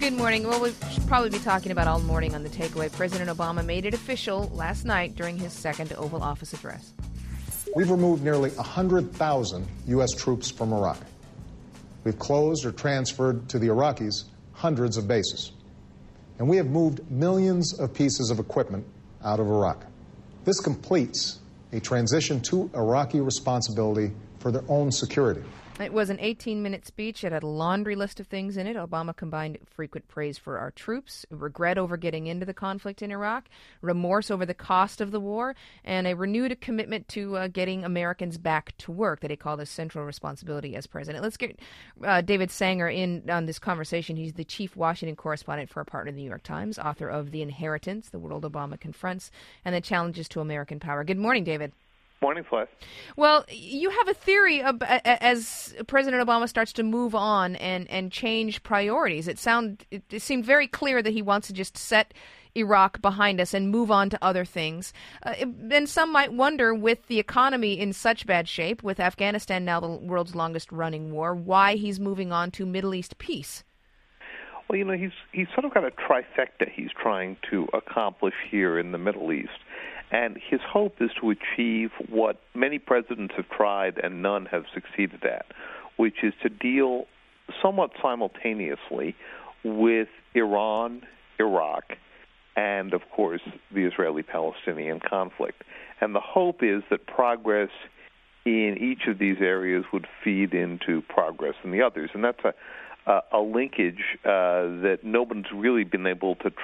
Good morning. Well, we should probably be talking about all morning on The Takeaway. President Obama made it official last night during his second Oval Office address. We've removed nearly 100,000 U.S. troops from Iraq. We've closed or transferred to the Iraqis hundreds of bases. And we have moved millions of pieces of equipment out of Iraq. This completes a transition to Iraqi responsibility for their own security. It was an 18-minute speech. It had a laundry list of things in it. Obama combined frequent praise for our troops, regret over getting into the conflict in Iraq, remorse over the cost of the war, and a renewed commitment to getting Americans back to work that he called a central responsibility as president. Let's get David Sanger in on this conversation. He's the chief Washington correspondent for our partner, the New York Times, author of The Inheritance, The World Obama Confronts, and the Challenges to American Power. Good morning, David. Morning, Celeste. Well, you have a theory as President Obama starts to move on and change priorities. It seemed very clear that he wants to just set Iraq behind us and move on to other things. Then some might wonder, with the economy in such bad shape, with Afghanistan now the world's longest-running war, why he's moving on to Middle East peace. Well, he's sort of got a trifecta he's trying to accomplish here in the Middle East. And his hope is to achieve what many presidents have tried and none have succeeded at, which is to deal somewhat simultaneously with Iran, Iraq, and, of course, the Israeli-Palestinian conflict. And the hope is that progress in each of these areas would feed into progress in the others. And that's a linkage that no one's really been able to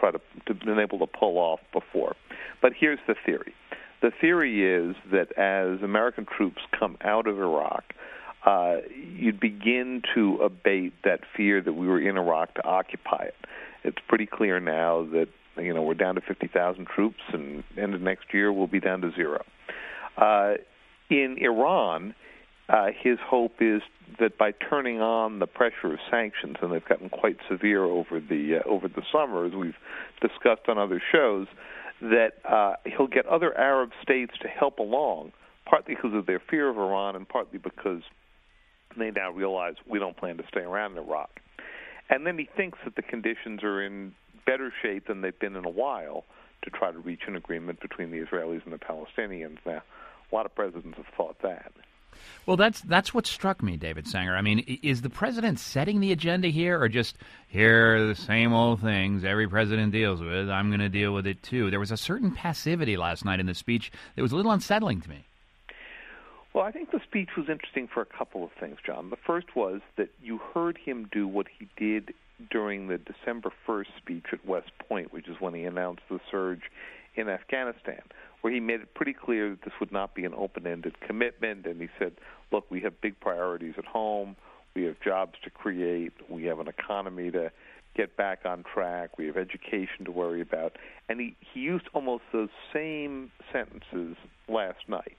pull off before. But here's the theory. The theory is that as American troops come out of Iraq, you'd begin to abate that fear that we were in Iraq to occupy it. It's pretty clear now that we're down to 50,000 troops, and end of next year we'll be down to zero. In Iran, his hope is that by turning on the pressure of sanctions, and they've gotten quite severe over the summer, as we've discussed on other shows, that he'll get other Arab states to help along, partly because of their fear of Iran and partly because they now realize we don't plan to stay around in Iraq. And then he thinks that the conditions are in better shape than they've been in a while to try to reach an agreement between the Israelis and the Palestinians. Now, a lot of presidents have thought that. Well, that's what struck me, David Sanger. I mean, is the president setting the agenda here, or just, here are the same old things every president deals with, I'm going to deal with it too? There was a certain passivity last night in the speech that was a little unsettling to me. Well, I think the speech was interesting for a couple of things, John. The first was that you heard him do what he did during the December 1st speech at West Point, which is when he announced the surge in Afghanistan, where he made it pretty clear that this would not be an open-ended commitment, and he said, look, we have big priorities at home, we have jobs to create, we have an economy to get back on track, we have education to worry about, and he used almost those same sentences last night.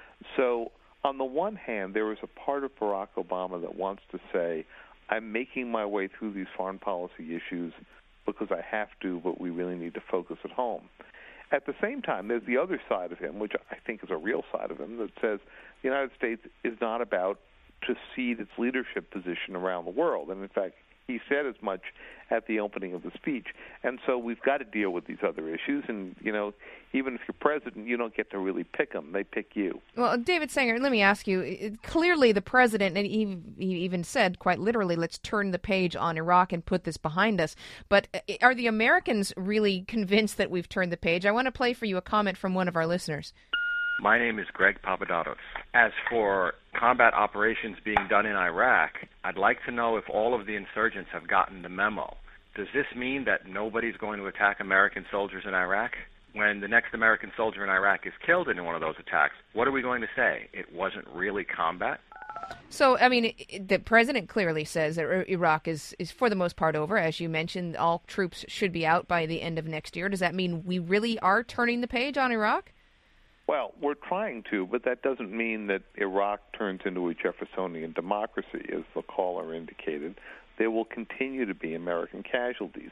So on the one hand, there is a part of Barack Obama that wants to say, I'm making my way through these foreign policy issues because I have to, but we really need to focus at home. At the same time, there's the other side of him, which I think is a real side of him, that says the United States is not about to cede its leadership position around the world. And in fact, he said as much at the opening of the speech. And so we've got to deal with these other issues. And, even if you're president, you don't get to really pick them. They pick you. Well, David Sanger, let me ask you. Clearly, the president, and he even said quite literally, let's turn the page on Iraq and put this behind us. But are the Americans really convinced that we've turned the page? I want to play for you a comment from one of our listeners. My name is Greg Papadopoulos. As for combat operations being done in Iraq, I'd like to know if all of the insurgents have gotten the memo. Does this mean that nobody's going to attack American soldiers in Iraq? When the next American soldier in Iraq is killed in one of those attacks, what are we going to say? It wasn't really combat? So, I mean, the president clearly says that Iraq is for the most part over. As you mentioned, all troops should be out by the end of next year. Does that mean we really are turning the page on Iraq? Well, we're trying to, but that doesn't mean that Iraq turns into a Jeffersonian democracy, as the caller indicated. there will continue to be American casualties.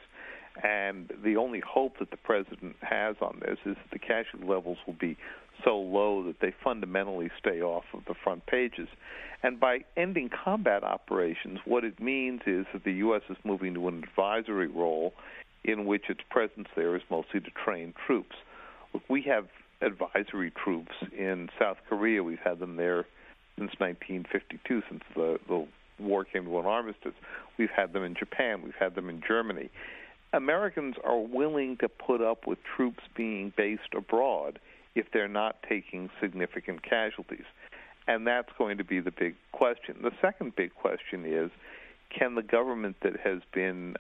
And the only hope that the president has on this is that the casualty levels will be so low that they fundamentally stay off of the front pages. And by ending combat operations, what it means is that the U.S. is moving to an advisory role in which its presence there is mostly to train troops. Look, we have advisory troops in South Korea. We've had them there since 1952, since the war came to an armistice. We've had them in Japan. We've had them in Germany. Americans are willing to put up with troops being based abroad if they're not taking significant casualties. And that's going to be the big question. The second big question is, can the government that has been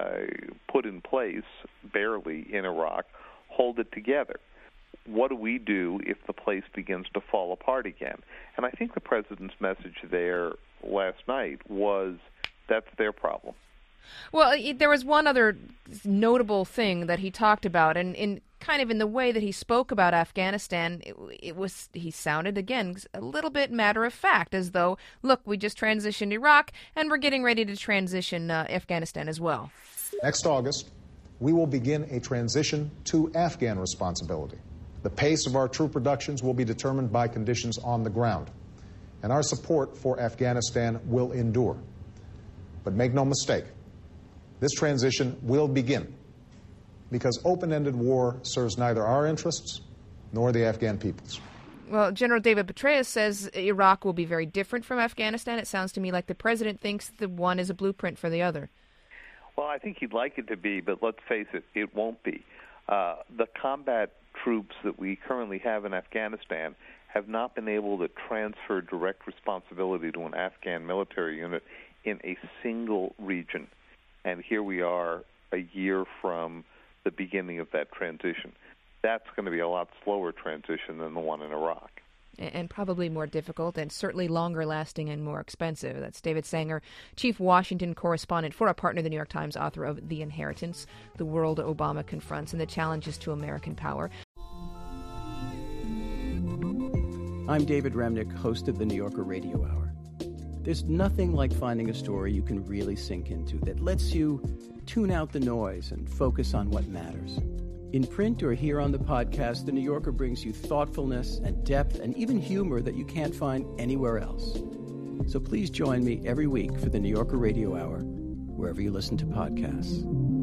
put in place, barely, in Iraq, hold it together? What do we do if the place begins to fall apart again? And I think the president's message there last night was that's their problem. Well, there was one other notable thing that he talked about, and in kind of in the way that he spoke about Afghanistan, he sounded, again, a little bit matter of fact, as though, look, we just transitioned Iraq, and we're getting ready to transition Afghanistan as well. Next August, we will begin a transition to Afghan responsibility. The pace of our troop reductions will be determined by conditions on the ground, and our support for Afghanistan will endure. But make no mistake, this transition will begin because open-ended war serves neither our interests nor the Afghan people's. Well, General David Petraeus says Iraq will be very different from Afghanistan. It sounds to me like the president thinks the one is a blueprint for the other. Well, I think he'd like it to be, but let's face it, it won't be. The combat troops that we currently have in Afghanistan have not been able to transfer direct responsibility to an Afghan military unit in a single region. And here we are a year from the beginning of that transition. That's going to be a lot slower transition than the one in Iraq. And probably more difficult and certainly longer lasting and more expensive. That's David Sanger, Chief Washington Correspondent for our partner, the New York Times, author of The Inheritance, The World Obama Confronts, and the Challenges to American Power. I'm David Remnick, host of the New Yorker Radio Hour. There's nothing like finding a story you can really sink into that lets you tune out the noise and focus on what matters. In print or here on the podcast, The New Yorker brings you thoughtfulness and depth and even humor that you can't find anywhere else. So please join me every week for the New Yorker Radio Hour, wherever you listen to podcasts.